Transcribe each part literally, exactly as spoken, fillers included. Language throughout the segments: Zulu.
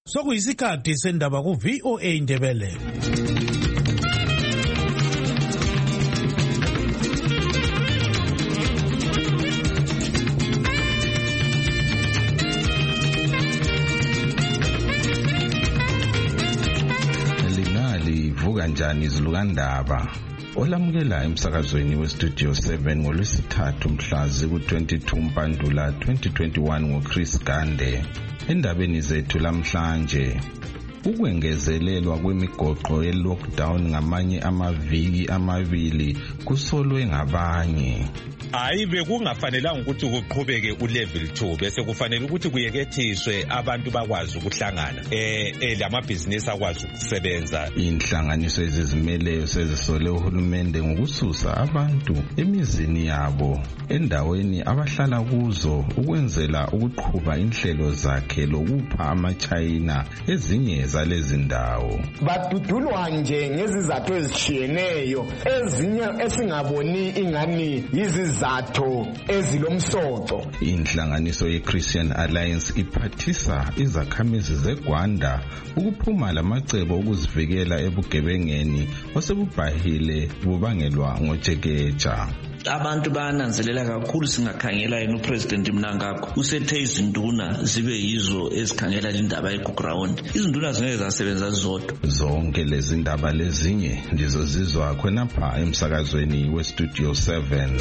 Sokuyisikhathi sendaba ku V O A Ndebele. Lingali vuka njani izilukandaba. Olamukela emsakazweni westudio seven ngolwesithathu mhlazi ku-twenty-two Mpandula twenty twenty-one ngoChris Gande. Endabeni zethu lamhlanje, ukwengezelelwa kwemigoqo ye-lockdown ngamanye amaviki amabili kusolwe ngabanye. Hayi bekungafanelanga ukuthi kuqhubeke ulevel two bese kufanele ukuthi kuyekethiswe abantu bakwazi ukuhlangana eh eh lamabhizinisi akwazi ukusebenza. Inhlanganiso ezizimeleyo sezisole uhulumende ngokususa abantu emizini yabo endaweni abahlala kuzo ukwenzela ukuqhuba inhlelo zakhe lokupha amaChina ezinye zalezi ndawo. Badudulwa nje ngezizathu ezitshiyeneyo ezinye esingaboni ingani yizi zatho ezilomsoco. Inhlanganiso ye-Christian Alliance iphathisa izakhamizi zeGwanda ukuphuma lamacebo okuzivikela ebugebengeni osebubhahile bubangelwa ngojekeja. Abantu bayananzelela kakhulu singakhangela yena uPresident Mnangagwa usethe izinduna zibe yizo ezikhangela indaba eground. Izinduna zingeke zasebenza zodwa. Zonke lezi ndaba lezinye ndizozizwa khonapha emsakazweni westudio seven.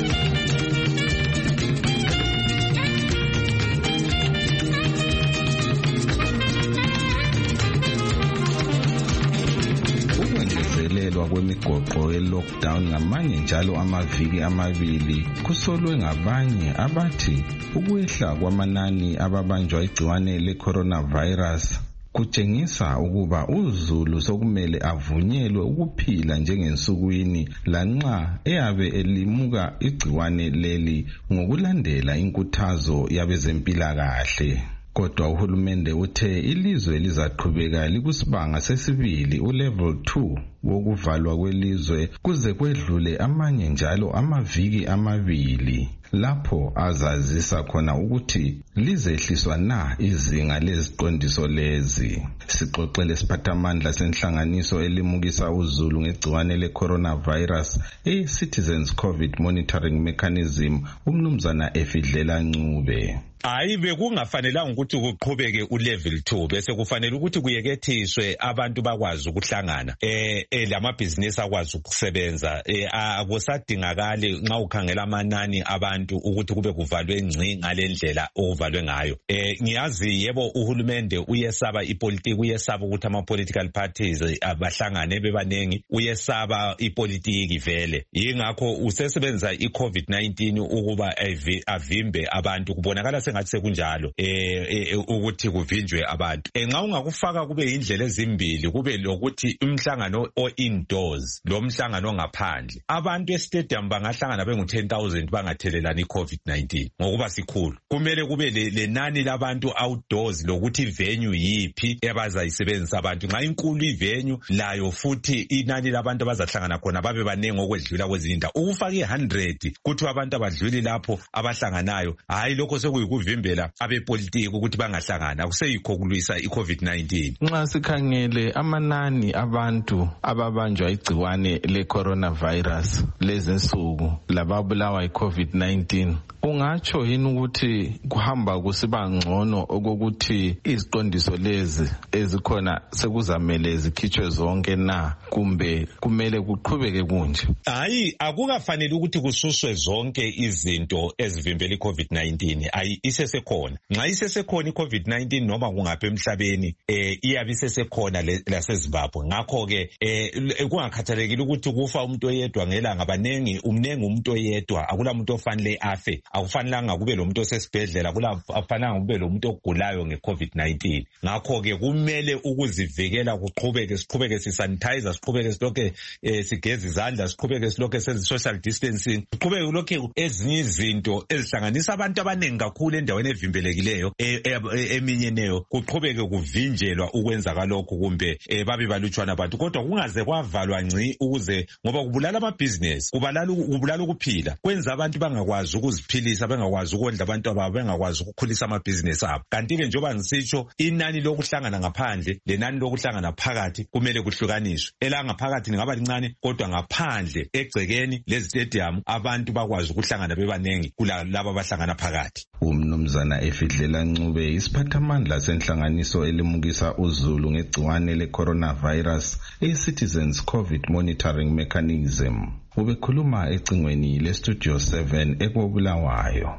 Kwemigoqo ye-lockdown ngamanye njalo amaviki amabili kusolwe ngabanye abathi ukwehla kwamanani ababanjwa igciwane le-coronavirus kutshengisa ukuba uZulu sokumele avunyelwe ukuphila njengensukwini lanxa eyabe elimuka igciwane leli ngokulandela inkuthazo yabezempilakahle. Kodwa uhulumende uthe ilizwe lizaqhubeka likusibanga sesibili ulevel two wokuvalwa kwelizwe kuze kwedlule amanye njalo amaviki amabili lapho azazisa khona ukuthi lizehliswa na izinga leziqondiso lezi. Sixoxele siphathamandla senhlanganiso elimukisa uZulu ngegciwane le-coronavirus e-Citizens COVID Monitoring Mechanism umnumzana Efidlela Ncube. Hayi bekungafanelanga ukuthi kuqhubeke ulevel two bese kufanele ukuthi kuyekethiswe abantu bakwazi ukuhlangana eh eh lamabhizinisi akwazi ukusebenza eh akusadingakali nxa ukhangela amanani abantu ukuthi kube kuvalwe ngci ngalendlela okuvalwe ngayo. Eh ngiyazi yebo uhulumende uyesaba ipolitiki, uyesaba ukuthi ama political parties abahlangane bebanengi, uyesaba ipolitiki vele. Yingakho usesebenza iCovid nineteen ukuba avimbe abantu kubonakala ngathi sekunjalo eh ukuthi kuvinjwe abantu. Enxa ungakufaka kube indlela ezimbili, kube lokuthi umhlangano o indoors lo mhlangano ngaphandle. Abantu estadium bangahlangana bengu ten thousand bangathelelana iCovid nineteen ngokuba sikhulu. Kumele kube lenani labantu outdoors lokuthi venue yipi ebazayisebenzisa abantu. Nxa inkulu ivenue layo futhi inani labantu abazahlangana khona babe banengi okwedlula kwezinda. Ukufaka i one hundred kuthi abantu abadluli lapho abahlanganayo, hayi lokho sekuyiku vimbela abepolitiki ukuthi bangahlangana, kuseyikho kulwisa iCovid nineteen. Nxa sikhangele amanani abantu ababanjwa igciwane le-coronavirus lezinsuku lababulawa iCovid nineteen, ungatsho yini ukuthi kuhamba kusiba ngcono okokuthi iziqondiso lezi ezikhona sekuzamele zikhitshwe zonke na, kumbe kumele kuqhubeke kunje? Hayi akukafanele ukuthi kususwe zonke izinto ezivimbela iCovid nineteen. Hayi isesekhona. Nxa isesekhona iCovid nineteen noma kungapha emhlabeni eh iyabe isesekhona laseZimbabwe. Ngakho ke eh kungakhathalekile ukuthi kufa umuntu oyedwa ngelanga, abanengi umnengi umuntu oyedwa, akula umuntu ofanele afe. Akufanelanga kube lo muntu osesibhedlela, akufanelanga kube lo muntu ogulayo ngeCovid nineteen. Ngakho ke kumele ukuzivikela kuqhubeke siqhubeke sisanitizer siqhubeke silokhe sigeza izandla, siqhubeke silokhe senze social distancing, siqhubeke kulokhe ezinye izinto ezihlanganisa abantu abaningi kakhulu endaweni evimbelekileyo eminyeneyo, kuqhubeke kuvinjelwa ukwenza kalokho kumbe babe balutshwana abantu, kodwa kungaze kwavalwa ngci ukuze ngoba kubulala amabhizinesi, kubulala ukuphila, kwenza abantu bangakwazi ukuziphilisa, bangakwazi ukondla abantu ababo, bangakwazi ukukhulisa amabhizinesi abo. Kanti-ke njengoba ngisitsho, inani lokuhlangana ngaphandle lenani lokuhlangana phakathi kumele kuhlukaniswe. Elangaphakathi lingaba lincane, kodwa ngaphandle egcekeni lezitadium abantu bakwazi ukuhlangana bebanengi kulabo abahlangana phakathi. Umnumzana Efidlela Ncube, isiphathamandla senhlanganiso elimukisa uZulu ngegciwane le-coronavirus e-Citizens COVID Monitoring Mechanism, ubekhuluma ecingweni le-Studio seven eKobulawayo.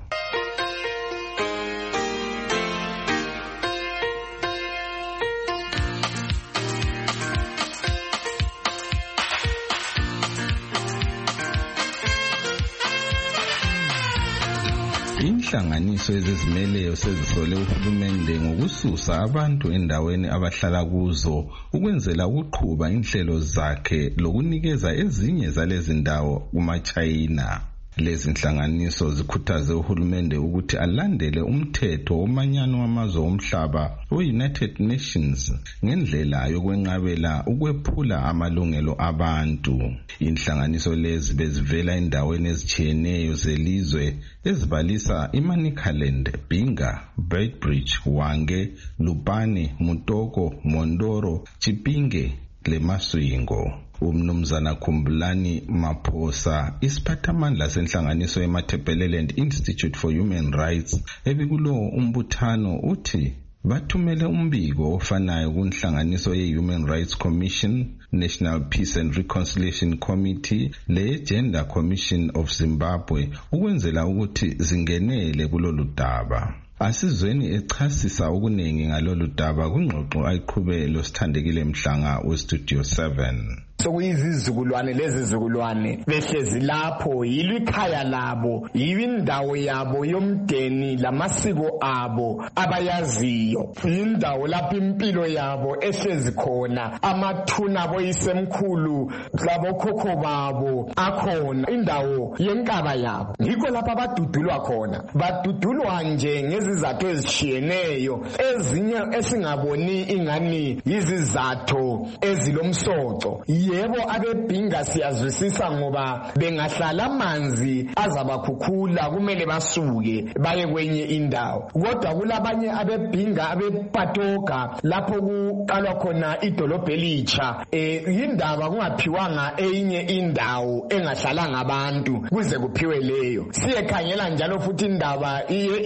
Inhlanganiso ezizimeleyo sezisole uhulumende ngokususa abantu endaweni abahlala kuzo ukwenzela ukuqhuba inhlelo zakhe lokunikeza ezinye zalezi ndawo kumaChina. Lezi nhlanganiso zikhuthaze uhulumende ukuthi alandele umthetho womanyano wamazwe omhlaba we-United Nations ngendlela yokwenqabela ukwephula amalungelo abantu. Inhlanganiso lezi bezivela endaweni ezitshiyeneyo zelizwe ezibalisa iManicaland, Binga, Beitbridge, Hwange, Lupane, Mutoko, Mondoro, Chipinge leMaswingo. Umnumzana Khumbulani Maphosa, isiphathamandla senhlanganiso yeMatabeleland Institute for Human Rights ebikulo umbuthano, uthi bathumele umbiko ofanayo kunhlanganiso ye-Human Rights Commission, National Peace and Reconciliation Committee le-Gender Commission of Zimbabwe ukwenzela ukuthi zingenele kulolu daba. Asizweni echasisa okuningi ngalolu daba kwingxoxo ayiqhube lo Sithandekile Mhlanga we-Studio seven. Sokuyizizukulwane lezizukulwane behlezi lapho yilikhaya labo, yindawo yabo yomdeni lamasiko abo abayaziyo, indawo lapho impilo yabo ehlezi khona, amathuna abo isemkhulu labo khokho babo akhona, indawo yenkaba yabo. Yikho lapho abadudulwa khona, badudulwa nje ngezizathu ezishiyeneyo, ezinye esingaboni ingani yizizathu ezilomsoco. Yebo abebhinga siyazwisisa ngoba bengahlala amanzi azabakhukhula kumele basuke baye kwenye indawo, kodwa kulabanye abebhinga abepatoka lapho kuqalwa khona idolobho elitsha, eh indaba kungaphiwanga enye indawo engahlalanga abantu kuze kuphiwe leyo. Siyekhangela njalo futhi indaba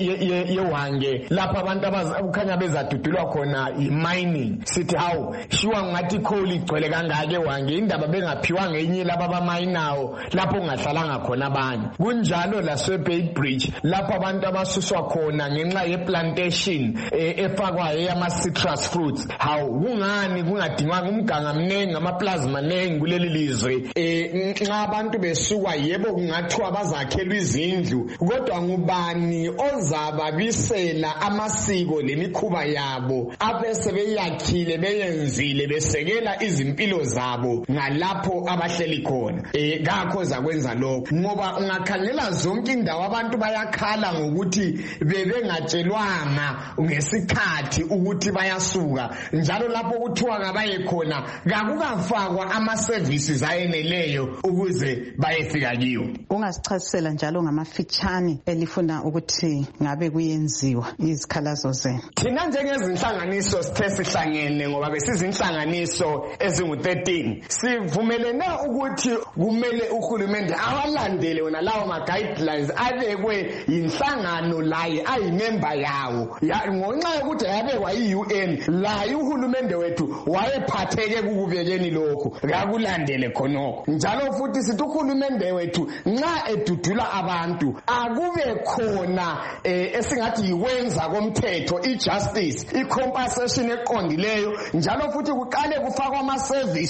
yeHwange lapho abantu abakhanya bezadudulwa khona i-mining, sithi hawu shiwa ngathi coal igcwele kangaka eHwange, indaba bengaphiwanga enye laba abamayinawo lapho ngahlalanga khona abanye. Kunjalo laseBeitbridge lapho abantu abasuswa khona ngenxa yeplantation efakwayo yama-citrus fruits. Hawu kungani kungadingwanga umganga mnengi, amaplaza manengi kuleli lizwe? Nxa abantu besukwa yebo kungathiwa bazakhelwa izindlu, kodwa ngubani ozababisela amasiko lemikhuba yabo abese beyakhile beyenzile besekela izimpilo zabo ngalapho abahleli khona? Eh ngakho zakwenza lokho ngoba ungakhangela zonke indawo abantu bayakhala ngokuthi bebengatshelwanga ngesikhathi ukuthi bayasuka, njalo lapho kuthiwa ngabaye khona kakukafakwa ama services ayeneleyo ukuze bayefika kiyo. Ungasichasisela njalo ngamafitshane elifuna ukuthi ngabe kuyenziwa izikhalazo zenu? Thina njengezinhlanganiso sithe sihlangene ngoba besizinhlanganiso ezingu thirteen, sivumelene ukuthi kumele uhulumende awalandele wona lawo ma guidelines abekwe inhlangano laye ayimember yawo, ngonxa yokuthi yabekwa i-U N laye uhulumende wethu wayephatheke kukubekeni lokho, kakulandele khonokho. Njalo futhi sithi uhulumende wethu nxa edudula abantu akube khona esingathi yiwenza komthetho, i-justice, i-compensation eqondileyo, njalo futhi kuqale kufakwa ama-services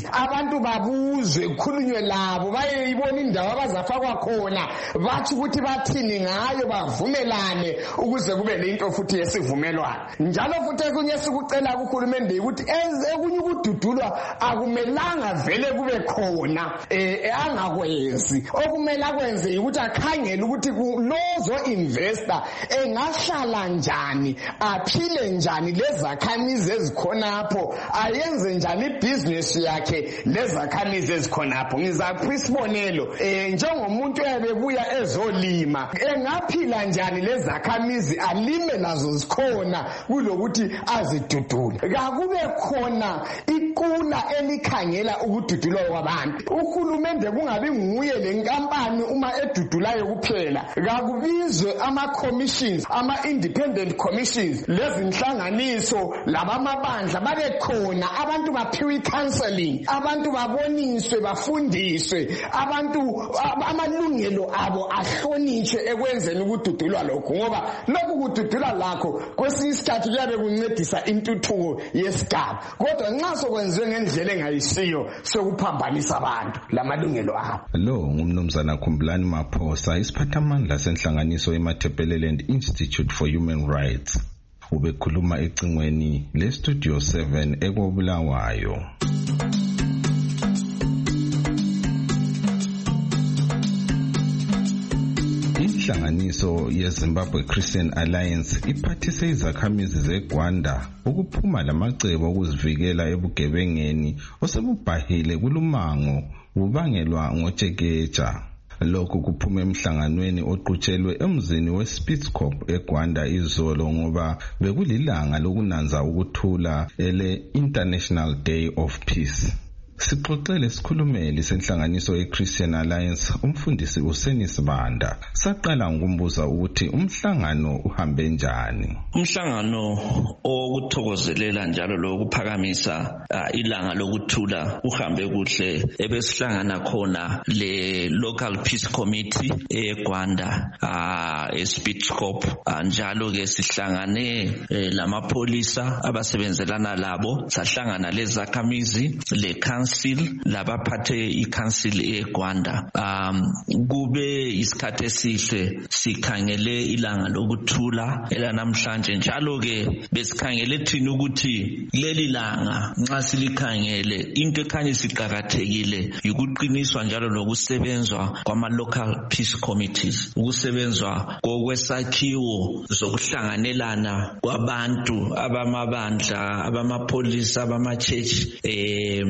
abantu babuzwe kukhulunywe labo bayibona indawo abazafakwa khona bathi ukuthi bathini ngayo bavumelane ukuze kube lento futhi yesivumelwano njalo futhi ekunye sikucela kuhulumende ukuthi ekunye ukududulwa akumelanga vele kube khona eh angakwenzi okumele akwenze ukuthi akhangele ukuthi lozo investor engahlala njani aphile njani lezakhamizi ezikhonapho ayenze njani ibusiness yakhe lezakhamizi ezikhonapho ngizapha isibonelo eh njengomuntu ebebuya ezolima engaphila njani lezakhamizi alime nazo zikhona kulokuthi azidudule kakube khona iqula elikhangela ukududulwa kwabantu uhulumende kungabi nguye lenkampani uma edudulayo kuphela kakubizwe ama commissions ama independent commissions lezinhlanganiso labamabandla babe khona abantu baphiwe counseling abantu baboniswe bafundiswe abantu amalungelo abo ahlonishwe ekwenzeni ukududulwa lokho ngoba lokhu kududula lakho kwesinye isikhathi kuyabe kuncedisa intuthuko yesigaba kodwa nxa sokwenziwe ngendlela engayisiyo sokuphambanisa abantu lamalungelo abo. Lo ngumnumzana Khumbulani Maphosa isiphathamandla senhlanganiso eMatabeleland Institute for Human Rights ubekhuluma ecingweni le Studio seven ekobulawayo. Inhlanganiso yeZimbabwe Christian Alliance iphathise izakhamizi zeGwanda ukuphuma lamacebo okuzivikela ebugebengeni osebubhahile kulumango ubangelwa ngojekeja. Lokhu kuphume emhlanganweni oqutshelwe emzini weSpitzkop eGwanda izolo ngoba bekulilanga lokunanza ukuthula ele International Day of Peace. Sixoxele sikhulumeli senhlanganiso yeChristian Alliance umfundisi uSenis Banda saqala ngokumbuza ukuthi umhlangano uhambe njani. Umhlangano okuthokozelela njalo lokuphakamisa uh, ilanga lokuthula uhambe kuhle ebesihlangana khona le Local Peace Committee eGwanda uh, eSpitzkop uh, njalo ke sihlangane eh, lamapolisa abasebenzelana labo sahlangana lezakhamizi le council labaphathe i-council eGwanda um kube isikhathi esihle sikhangele ilanga lokuthula elanamhlanje njalo ke besikhangele thina ukuthi leli langa nxa silikhangele into ekhanye siqhakathekile ukuqiniswa njalo lokusebenzwa kwama local peace committees ukusebenzwa kokwesakhiwo zokuhlanganelana kwabantu abamabandla abamapolisa abama-church eh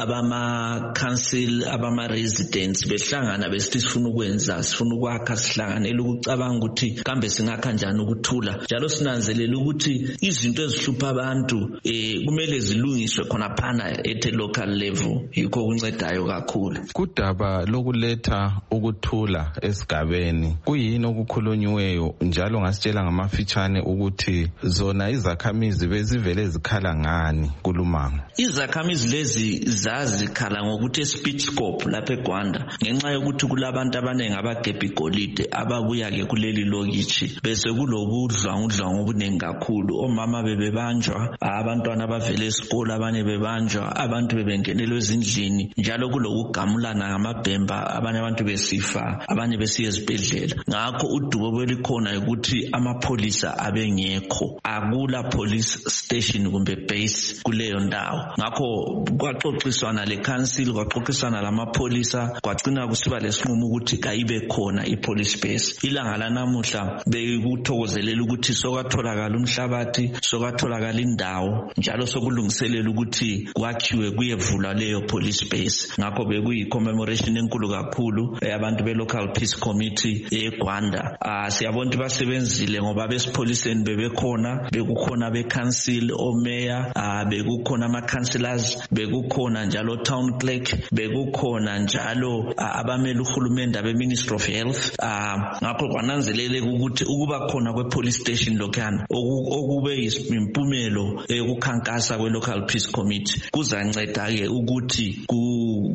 abama council abama residents behlangana besithi sifuna ukwenza sifuna ukwakha sihlanganele ukucabanga ukuthi kambe singakha njani ukuthula njalo sinanzelela ukuthi izinto ezihlupha abantu eh kumele zilungiswe khona phana at local level yikho kuncedayo kakhulu. Kudaba lokuletha ukuthula esigabeni kuyini okukhulunyiweyo njalo ngasitshela ngamafitshane ukuthi zona izakhamizi bezivele zikhala ngani kulumango. Izakhamizi lezi zazikhala ngokuthi eSpitzkop lapha eGwanda ngenxa yokuthi kulabantu abanengi abagebha igolide ababuya ke kuleli lokishi bese kulobudlwangudlwangu obuningi kakhulu omama bebebanjwa abantwana abavela esikole abanye bebanjwa abantu bebengenelwa ezindlini njalo kulokugamulana ngamabhemba abanye abantu besifa abanye besiya ezibhedlela ngakho udubo belikhona ukuthi amapolisa abengekho akula police station kumbe base kuleyo ndawo ngakho kwaxoxiswana le council kwaxoxiswana lamapolisa kwagcina kusiba lesinqumo ukuthi kayibe khona ipolice base. Ilanga lanamuhla bekuthokozelela ukuthi sokatholakala umhlabathi sokatholakala indawo njalo sokulungiselela ukuthi kwakhiwe kuyevulwa leyo police base ngakho bekuyi commemoration enkulu kakhulu abantu be local peace committee eGwanda. Ah siyabona basebenzile ngoba besipholiseni bebekhona bekukhona be council omeya ah bekukhona ama councillors bekukhona njalo town clerk bekukhona njalo abamele uhulumende abe ministry of health ngakho kwananzelele ukuthi ukuba khona kwe police station lokhana okube impumelo ukukhankasa kwe local peace committee kuzanceda ke ukuthi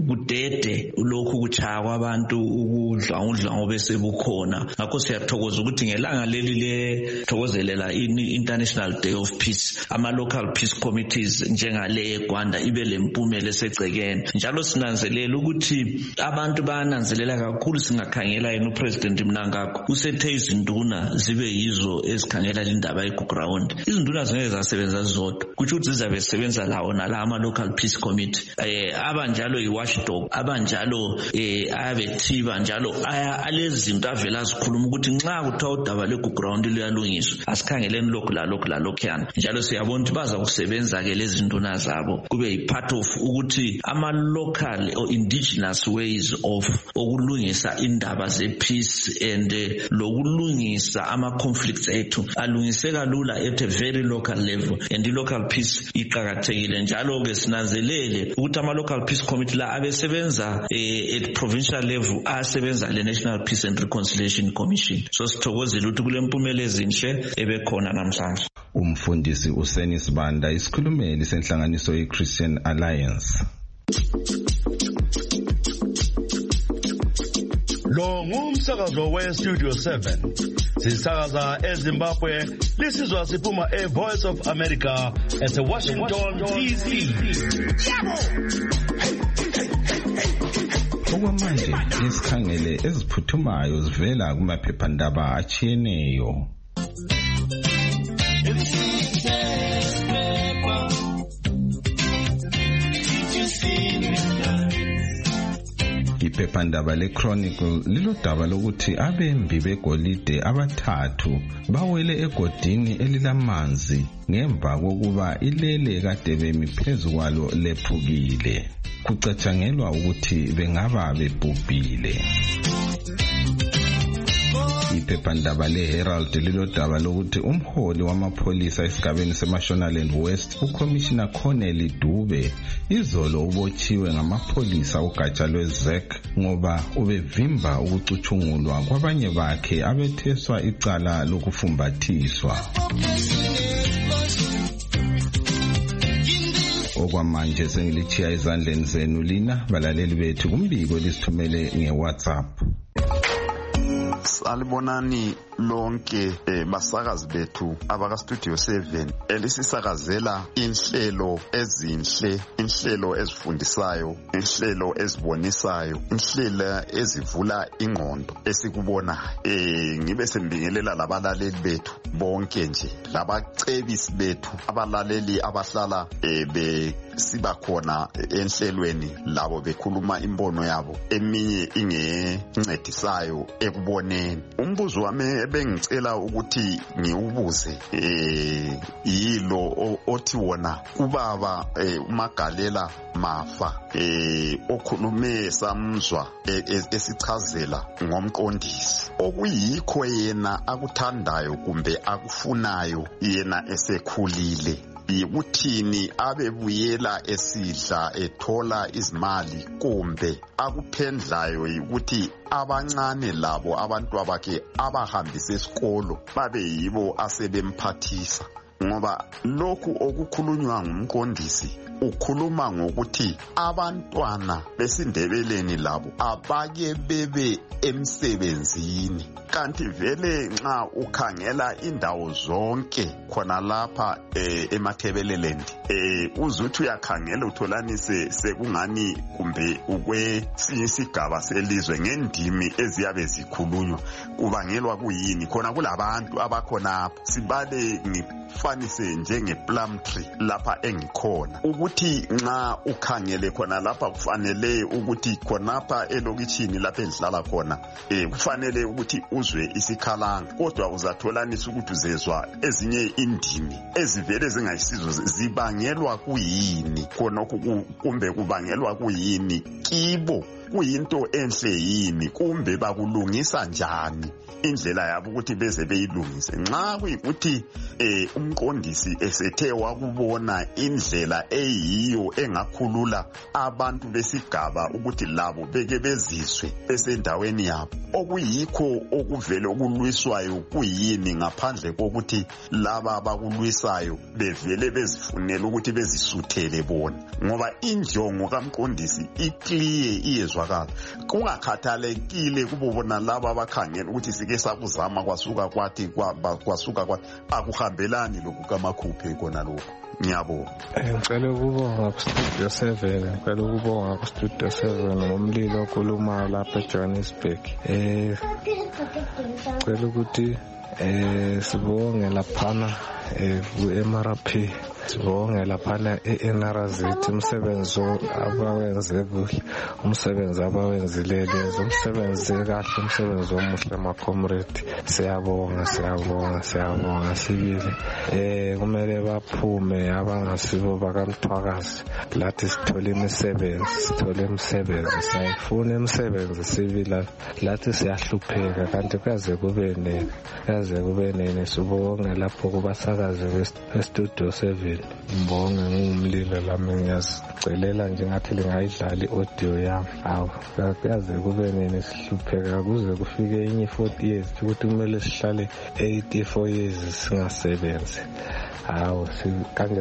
kudede lokhu kuchaya kwabantu ukudla udla bese bukhona. Ngakho siyathokoza ukuthi ngelanga leli le thokozelela International Day of Peace ama local peace committees njengale eGwanda ibe lempumela esegcekene. Njalo sinanzelela ukuthi abantu bayananzelela kakhulu singakhangela yena uPresident Mnangagwa usethe izinduna zibe yizo ezikhangela indaba eGround. Izinduna zingeke zasebenza zodwa kuthi ukuthi zizabe sebenza lawo nala ama local peace committee eh abanjalo iwatchdog abanjalo eh abethiba njalo aya alezinto avela zikhuluma ukuthi nxa kuthiwa udaba leGround luyalungiswa asikhangeleni lokhu la lokhu la lokhuyana. Njalo siyabona ukuthi baza kusebenza ke lezi nduna zabo kube yipart of ukuthi ama local or indigenous ways of okulungisa indaba ze peace and uh, lokulungisa ama conflicts ethu alungiseka lula at a very local level, and the local peace iqhakathekile. Njalo ke sinanzelele ukuthi ama local peace committee la abesebenza eh, at provincial level asebenza le National Peace and Reconciliation Commission. So sithokozela ukuthi kule mpumela ezinhle ebekhona namhlanje. Umfundisi uSeni Sibanda isikhulumeli senhlanganiso ye-Christian Alliance. Lo ngumsakazo we Studio seven. Sisakaza eZimbabwe, lisizwa siphuma e Voice of America at Washington D C. Okwamanje isikhangele eziphuthumayo zivela kumaphephandaba achiyeneyo. Iphephandaba leChronicle lilodaba lokuthi abembi begolide abathathu bawele egodini elilamanzi ngemva kokuba ilele kade bemi phezu kwalo lephukile. Kucatshangelwa ukuthi bengaba bebhubhile. Iphephandaba leHerald lilodaba lokuthi umholi wamapholisa esigabeni seMashonaland West uCommissioner Corneli Dube izolo ubotshiwe ngamapholisa ugatsha lweZ E C ngoba ubevimba ukucuthungulwa kwabanye bakhe abetheswa icala lokufumbathiswa. Okwamanje sengilichiya izandleni zenu lina balaleli bethu kumbiko lisithumele ngeWhatsApp. Salibonani lonke eh, basakazi bethu abaka Studio seven elisisakazela inhlelo ezinhle, inhlelo ezifundisayo, inhlelo ezibonisayo, inhlelo ezivula ingqondo esikubona. Eh ngibe sembingelela labalaleli bethu bonke nje, labacebisi bethu, abalaleli abahlala eh, be siba khona enhlelweni labo bekhuluma imbono yabo eminye ingencedisayo ekuboneni. Umbuzo wami ebengicela ukuthi ngiubuze eh yilo othi wona ubaba eh, uMagalela Mafa eh okhulume samzwa esichazela ngomqondisi okuyikho yena akuthandayo kumbe akufunayo yena esekhulile. Yikuthini abebuyela esidla ethola izimali kumbe akuphendlayo yikuthi abancane labo abantu abakhe abahambise esikolo babe yibo asebemphathisa. Ngoba lokhu okukhulunywa ngumqondisi ukhuluma ngokuthi abantwana besindebeleni labo abake bebe emsebenzini, kanti vele nxa ukhangela indawo zonke khona lapha eh, eMathebeleland eh uzuthi uyakhangela utholanise sekungani kumbe ukwesinye isigaba selizwe ngendimi eziyabe zikhulunywa kubangelwa kuyini khona kulabantu abakhona. Sibale ngifanise njenge plum tree lapha engikhona ukuthi nxa ukhangele khona lapha kufanele ukuthi khonapha elokitshini lapha engihlala khona eh kufanele ukuthi uzwe isikhalanga, kodwa uzatholanisa ukuthi uzezwa ezinye indimi ezivele zingayisizo zibangelwa kuyini khona kumbe kubangelwa kuyini kibo kuyinto enhle yini kumbe bakulungisa njani indlela yabo ukuthi beze beyilungise. Nxa kuyikuthi eh umqondisi esethe wakubona indlela eyiyo engakhulula abantu besigaba ukuthi labo beke bezizwe besendaweni yabo, okuyikho okuvele okulwiswayo kuyini ngaphandle kokuthi laba abakulwisayo bevele bezifunela ukuthi bezisuthele bona, ngoba injongo kamqondisi iclear iyezwakala. Kungakhathalekile kubo bona laba abakhangela ukuthi sike sakuzama kwasuka kwathi kwasuka kwathi akuhambelani lokukaMakhuphe kona lokho. Ngiyabonga. Ngicela ukubonga ku-Studio seven, ngicela ukubonga ku-Studio seven ngomlilo okhulumayo lapha eJohannesburg. Eh ngicela ukuthi eh sibonge laphana eh ku-M R P, sibonge laphana e-N R Z umsebenzi abawenze kuhle, umsebenzi abawenzile lezo, umsebenzi kahle, umsebenzi omuhle ma-comrade. Siyabonga, siyabonga, siyabonga sibili. Eh kumele baphume abangasibo bakaMthwakazi, lathi sithole imisebenzi, sithole imisebenzi, sayifuna imisebenzi sibila, lathi siyahlupheka kanti kaze kube nene, kaze kube nene. Sibonge lapho kubasakazi be-Studio seven. Mbonge ngumlilo lami ngiyazicelela nje ngathi lingayidlala i-audio yami. Awu kaze kube nene sihlupheka kuze kufike enye forty years ukuthi kumele sihlale eighty-four years singasebenzi. Hawu kanje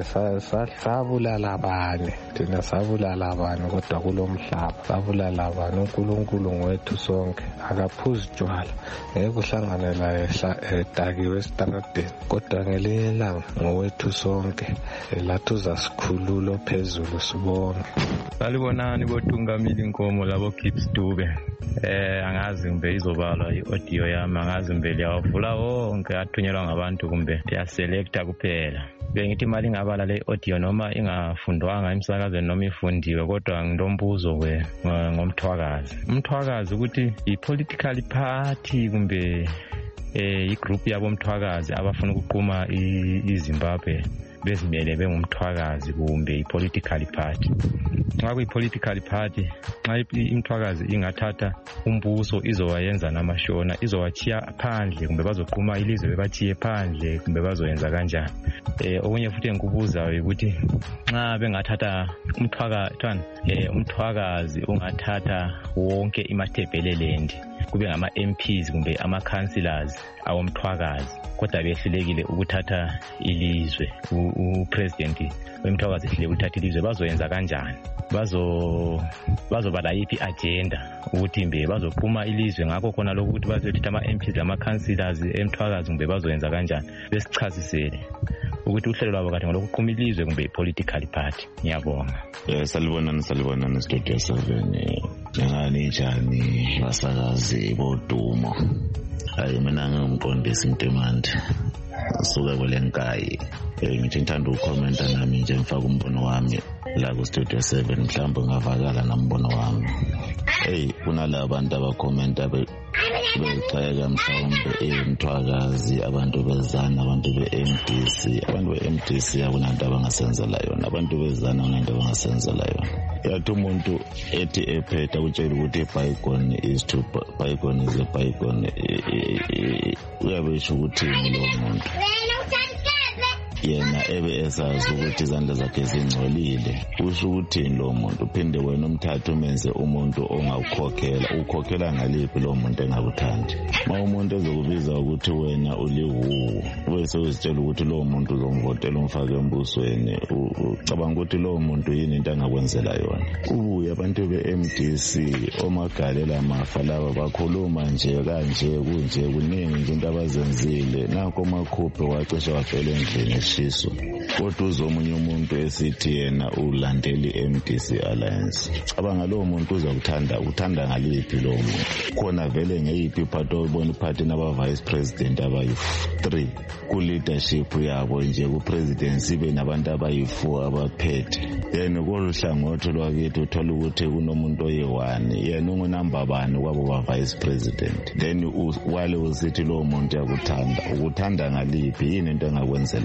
sabulala abanye, thina sabulala abanye kodwa kulomhlaba sabulala abanye. uNkulunkulu ngwethu sonke akaphuzi tshwala, ngeke uhlangane laye edakiwe esitradeni, kodwa ngelinye ilanga ngowethu sonke. Lathi uzasikhulula ophezulu. Sibonge. Salibonani botungamili inkomo labo Gibbs Dube. Eh angazi mbe izobalwa i-audio yami, angazi mbe liyawavula wonke athunyelwa ngabantu kumbe yaselecta kuphela. Bengithi imali ingabala le audio noma ingafundwanga emsakazweni noma ifundiwe, kodwa nginombuzo we ngomthwakazi. Umthwakazi ukuthi i-political party kumbe eh igroup yabo Mthwakazi abafuna ukuqhuma iZimbabwe bezimele bengumthwakazi kumbe i-political party. Nxa kuyi-political party, nxa imthwakazi ingathatha umbuso izowayenza namashona, izowachiya phandle kumbe bazoqhuma ilizwe bebachiye phandle kumbe bazoyenza kanjani? Eh okunye futhi engikubuzayo ukuthi nxa bengathatha umthwakazi eh umthwakazi ungathatha wonke iMatabeleland kube ngama M Ps kumbe ama councillors awomthwakazi, kodwa behlulekile ukuthatha ilizwe, upresident wemthwakazi ehlulekile ukuthatha ilizwe, bazoyenza kanjani? bazo bazobala yiphi agenda ukuthi mbe bazoqhuma ilizwe ngakho khona lokuthi bazothatha ama M Ps lama councillors emthwakazi kumbe bazoyenza kanjani? Besichazisele ukuthi uhlelo lwabo kade ngolokuqhuma ilizwe kumbe i-political party. Ngiyabonga. Eh salibonani salibonani Studio seven. Njengani njani basakazi bodumo. Hayi mina ngumqondisi Ntemande suka kwelenkayi. Eh ngithi ngithanda ukukhomenta nami nje mfaka umbono wami la ku Studio seven, mhlawumbe ngavakala nambono wami. Hey kunala abantu abakhomenta be becayeka mhlawumbe emthwakazi, abantu bezana, abantu be-M D C, abantu be-M D C akunanto abangasenzela yona, abantu bezana akunanto abangasenzela yona. Yathi umuntu ethi ephetha utshela ukuthi ibhayigone is to bygone is a bygone, uyabe esho ukuthini lo muntu? Yena ebe esazi ukuthi izandla zakhe zingcolile. Usho ukuthini lo muntu? Uphinde wena umthathu umenze umuntu ongawukhokhela, ukhokhela ngaliphi lo muntu engakuthandi? Ma umuntu ezokubiza ukuthi wena uliwu, bese uzitshela ukuthi lo muntu uzomvotela umfake embusweni, ucabanga ukuthi lo muntu yini into angakwenzela yona? Ubuye abantu be-M D C omagalela amafa laba bakhuluma nje kanje kunje kuningi nje into abazenzile, nakho Makhuphe wacisha wafela endlini shiso, kodwa uzomunye umuntu esithi yena ulandeli i-M D C Alliance. Cabanga lo muntu uzokuthanda, uthanda ngaliphi lo muntu? Khona vele ngeyiphi part obona party naba vice president abayi three ku leadership yabo nje ku presidency be nabantu abayi four abaphethe. Yena koluhlangothi lwakithi uthola ukuthi kunomuntu oyi-one, yena ungunamba bani kwabo ba vice president, then wale usithi lo muntu yakuthanda, ukuthanda ngaliphi, yini into engakwenzela yona?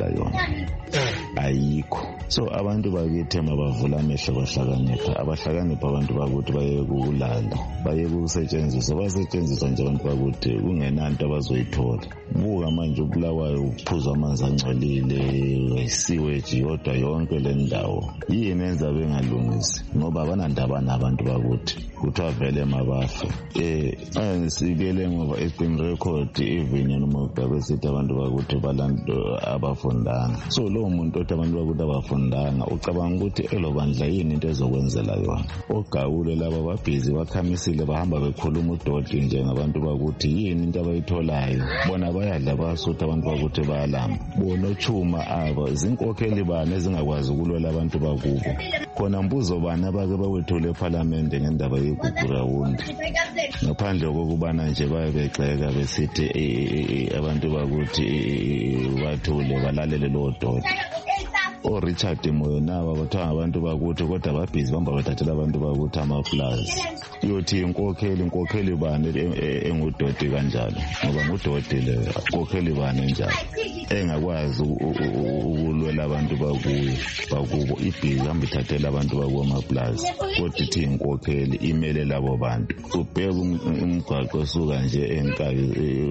ayikho. So abantu bakithi mabavula amehlo bahlakanipha, abahlakanipha abantu bakuthi baye kulala, baye kusetshenziswa, basetshenziswa nje abantu bakuthi kungenanto abazoyithola. Buka manje uBulawayo uphuza amanzi angcolile, isiweji yodwa yonke le ndawo. Yini enza bengalungisi? Ngoba abanandaba nabantu bakuthi kuthiwa vele mabafe. Eh sibele ngoba eqin record even noma besithi abantu bakuthi balanto abafundanga. So lo muntu othi abantu bakuthi abafundanga ucabanga ukuthi elobandla yini into ezokwenzela yona. Ogawule laba babhizi bakhamisile bahamba bekhuluma udoti nje ngabantu bakuthi yini into abayitholayo. Bona bayadla basuthi abantu bakuthi bayalamba. Bona ochuma aba izinkokheli bani ezingakwazi ukulwela abantu bakubo. Khona mbuzo bani abake bawethule eParliament ngendaba yeGugurawundi. Ngaphandle kokubana nje bayebexeka besithi abantu bakuthi bathule balalele lo doti. O Richard Moyo naba bathiwa abantu bakuthi kodwa babhizi bamba bathathela abantu bakuthi amaplazi. Yothi inkokheli inkokheli bani engudoti kanjalo ngoba ngudoti le inkokheli bani njalo engakwazi ukulwela abantu bakuyo bakubo ibhizi hamba ithathela abantu bakuwo amaplazi kodwa ithi inkokheli imele labo bantu. Ubheka umgwaqo osuka nje eNkayi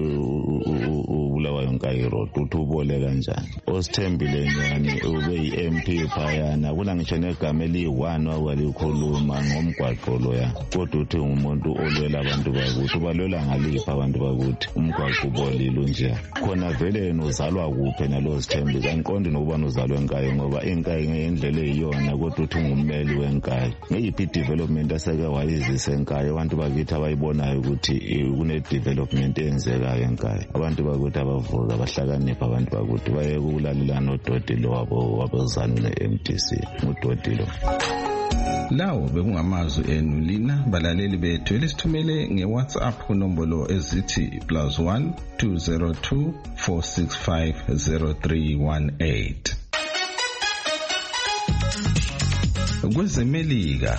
uBulawayo Nkayi Road uthi ubole kanjani. Osithembile nyani ube i-M P phayana kuna ngisho negama eliyi-one walikhuluma ngomgwaqo loya kodwa uthi umuntu olwela abantu bakuthi ubalwela ngaliphi abantu bakuthi umgwaqo ubolile nje. Khona vele yena uzalwa kuphi nalo Sithembi kanqondi nokuba uzalwa eNkayi ngoba eNkayi ngendlela eyiyona kodwa uthi ngummeli weNkayi. Ngeyiphi development aseke wayizisa eNkayi abantu bakithi abayibonayo ukuthi kune development eyenzekayo eNkayi. Abantu bakuthi abavuka bahlakanipha abantu bakuthi baye ukulalela nodoti lo wabo wabazana ne-M D C udoti lo. Lawo bekungamazwi enu lina balaleli bethu elisithumele ngeWhatsApp kunombolo ezithi plus one two zero two four six five zero three one eight. Kwezemelika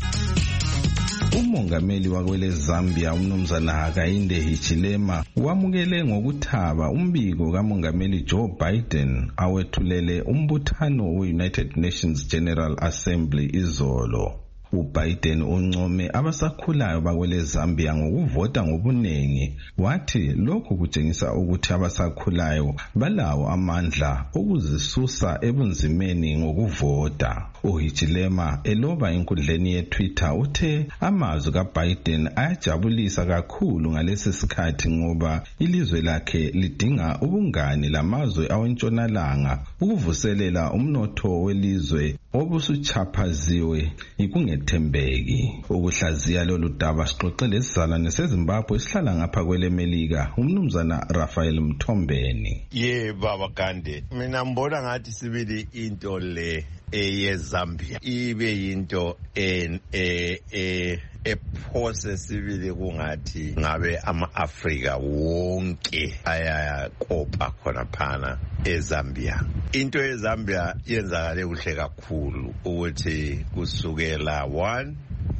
umongameli wakwele Zambia umnumzana Hakainde Hichilema wamukele ngokuthaba umbiko kamongameli Joe Biden awethulele umbuthano we-United Nations General Assembly izolo. uBiden uncome abasakhulayo bakwele Zambia ngokuvota ngobunengi, wathi lokhu kutshengisa ukuthi abasakhulayo balawo amandla okuzisusa ebunzimeni ngokuvota. uHichilema eloba enkundleni yeTwitter uthe amazwi kaBiden ayajabulisa kakhulu ngalesi sikhathi ngoba ilizwe lakhe lidinga ubungani lamazwe awentshonalanga ukuvuselela umnotho welizwe obusuchaphaziwe ikungethembeki. Ukuhlaziya lolu daba siqoqele isizalwane seZimbabwe sihlala ngapha kwele Melika umnumzana Raphael Mthombeni. Ye baba Gande, mina mbona ngathi sibili into le eyeZambia ibe yinto en e e ephose sibili kungathi ngabe ama-Afrika wonke ayakopa khona phana eZambia. Into yeZambia yenzakale kuhle kakhulu ukuthi kusukela one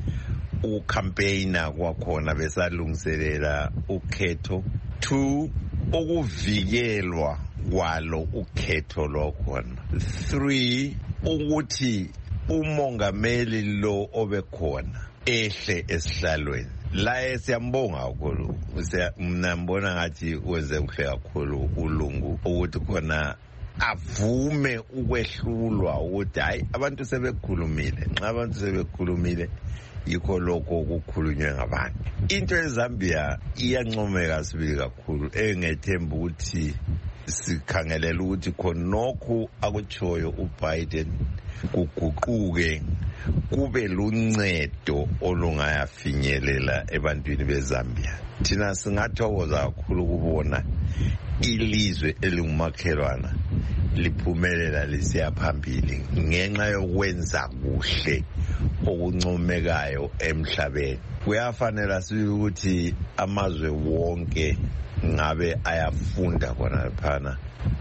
ucampaigner kwakhona besalungiselela ukhetho, two ukuvikelwa kwalo ukhetho lokhona, three ukuthi umongameli lo obekhona ehle esihlalweni la. Siyambonga kakhulu, mina mbona ngathi wenze kuhle kakhulu uLungu ukuthi khona avume ukwehlulwa ukuthi hayi abantu sebekhulumile. Nxa abantu sebekhulumile yikho lokho kukhulunywe ngabantu. Into yeZambia iyancomeka sibili kakhulu engethemba ukuthi sikhangelela ukuthi khonokho akutshoyo uBiden kuguquke kube luncedo olungayafinyelela ebantwini beZambia. Thina singathokoza kakhulu ukubona ilizwe elingumakhelwana liphumelela lisiya phambili ngenxa yokwenza kuhle okuncomekayo emhlabeni. Kuyafanele sibe ukuthi amazwe wonke ngabe ayafunda khona phana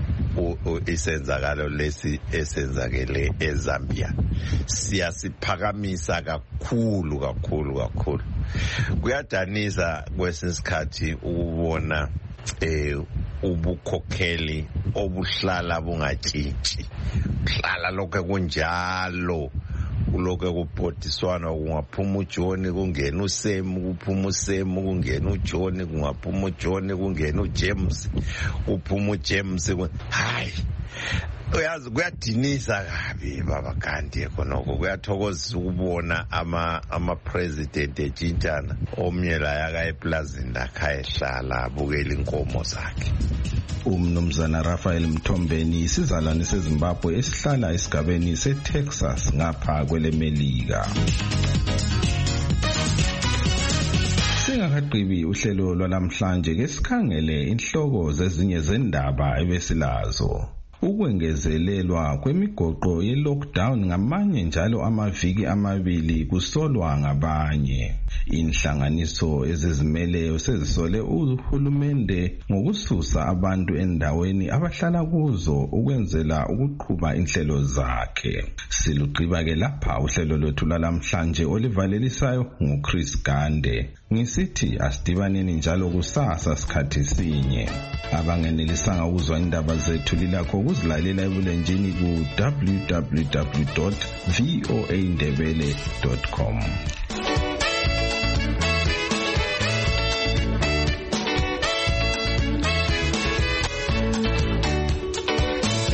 isenzakalo lesi esenzakele eZambia. Siyasiphakamisa kakhulu kakhulu kakhulu. Kuyadanisa kwesinye isikhathi ukubona eh ubukhokheli obuhlala bungatshintshi hlala lokho kunjalo kulokho kubhodiswana kungaphuma uJohn kungena uSam kuphuma uSam kungena uJohn kungaphuma uJohn kungena uJames kuphuma uJames hayi uyazi kuyadinisa kabi baba kanti khonoko kuyathokozisa ukubona ama ama president etshintshana omnye la yaka eplazini lakha ehlala abukela inkomo zakhe. Umnumzana Raphael Mthombeni isizalwane seZimbabwe esihlala esigabeni seTexas ngapha kwelemelika. Singakaqhibi uhlelo lwalamhlanje ke sikhangele inhloko zezinye zendaba ebesilazo. Ukwengezelelwa kwemigoqo ye-lockdown ngamanye njalo amaviki amabili kusolwa ngabanye. Inhlanganiso ezizimeleyo sezisole uhulumende ngokususa abantu endaweni abahlala kuzo ukwenzela ukuqhuba inhlelo zakhe. Silugqiba ke lapha uhlelo lwethu lalamhlanje olivalelisayo nguChris Gande. Ngisithi asidibaneni njalo kusasa sikhathi sinye. Abangenelisanga ukuzwa indaba zethu lilakho ukuzilalela ebulenjini ku w w w dot voa ndebele dot com.